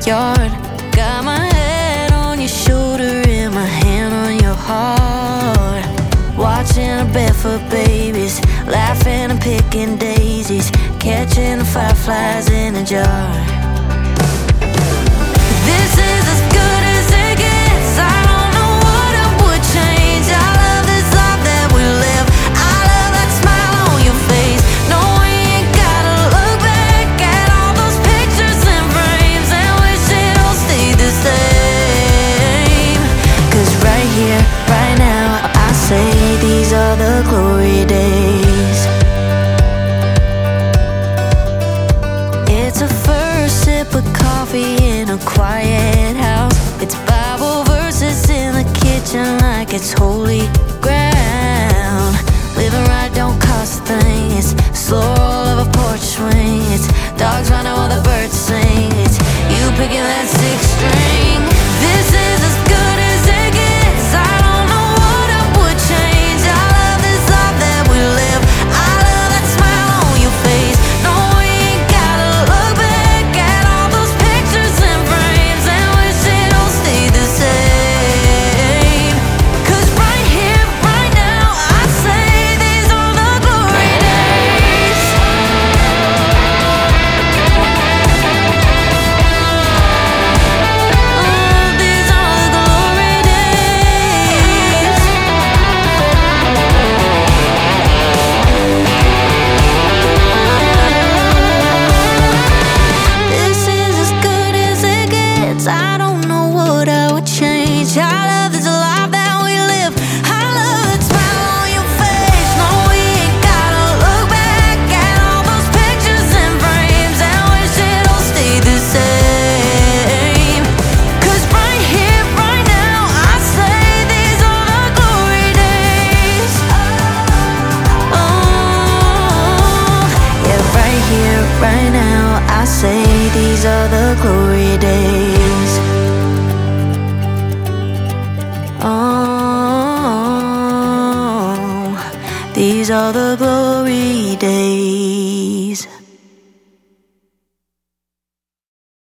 backyard. Got my head on your shoulder and my hand on your heart. Watching our barefoot babies, laughing and picking daisies, catching the fireflies in a jar. This is as good as it gets. I don't know what I would change. I love this life that we live. I love that smile on your face. No, we ain't gotta look back at all those pictures and frames and wish it all stayed the same. 'Cause right here, right now, I say these are the glory days. It's a first sip of coffee in a quiet house. It's Bible verses in the kitchen like it's holy ground. Living right don't cost a thing. It's slow roll of a porch swing. It's dogs running while the birds sing. It's you picking that sixth string. This is as good as it gets. I don't know what I would change. I love this life that we live. I love that smile on your face. No, we ain't gotta look back at all those pictures and frames and wish it all stayed the same. 'Cause right here, right now, I say these are the glory days. Oh, these are the glory days. This is as good as it gets. I don't know what I would change. I love this life that we live. I love that smile on your face. No, we ain't gotta look back at all those pictures and frames and wish it all stayed the same. 'Cause right here, right now, I say these are the glory days. Oh, yeah, right here, right now, I say these are the glory days. Oh, these are the glory days.